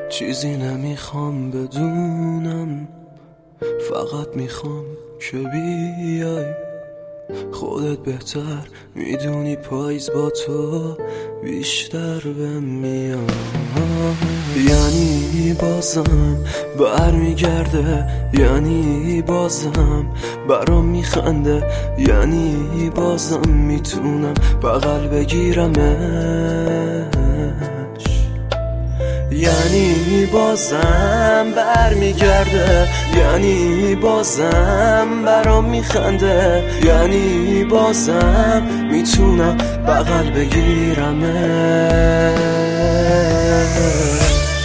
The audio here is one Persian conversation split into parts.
چیزی نمیخوام بدونم، فقط میخوام که بیای. خودت بهتر میدونی پاییز با تو بیشتر بهم میاد. یعنی بازم برمیگرده، یعنی بازم برام میخنده، یعنی بازم میتونم بغل بگیرمش. یعنی بازم برمیگرده، یعنی بازم برام میخنده، یعنی بازم میتونم بغل بگیرمش.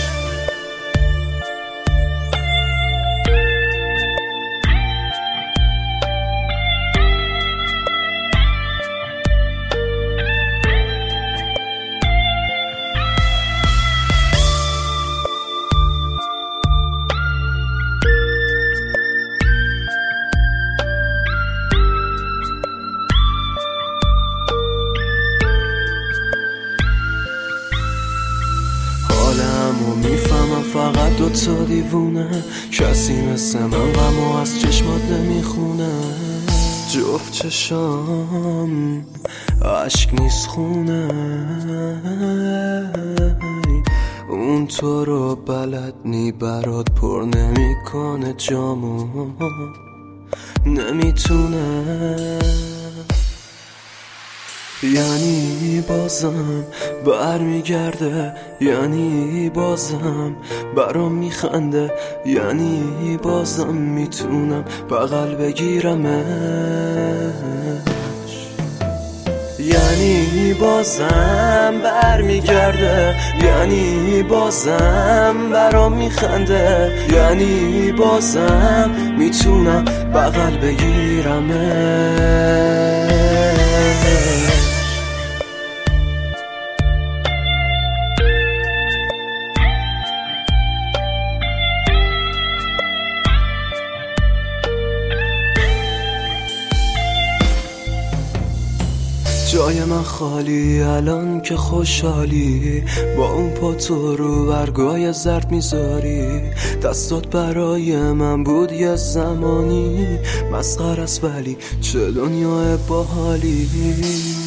حالمو میفهمم، فقط دوتا دیوونه، کسی مثل من غمو از چشمات نمیخونه. جفت چشام عشق نیست خونه، اون تو رو بلد نی، برات پر نمیکنه جامو، نمیتونه. یعنی بازم برمیگرده، یعنی بازم برام میخنده، یعنی بازم میتونم بغل بگیرمش. یعنی بازم برمیگرده، یعنی بازم برام میخنده، یعنی بازم میتونم بغل بگیرمش. جای من خالی الان که خوشحالی، با اون پاتو رو برگای زرد میذاری. دستات برای من بود یه زمانی مسخره است، ولی چه دنیای باحالی.